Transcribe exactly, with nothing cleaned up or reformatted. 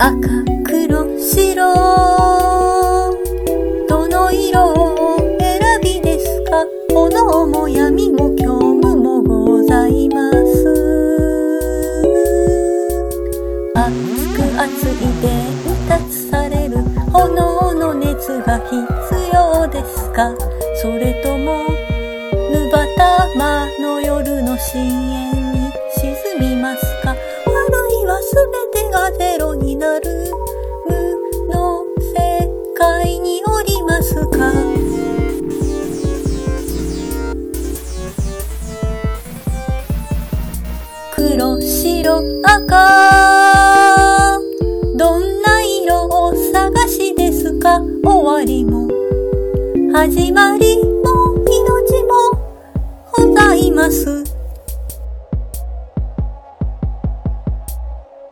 赤黒白どの色を選びですか。炎も闇も虚無もございます。熱く熱い伝達される炎の熱が必要ですか。それともぬばたまの夜の深淵に沈みますか。あるいはすべてがゼロになる無の世界におりますか。黒白赤どんな色を探しですか。終わりも始まりも命もございます。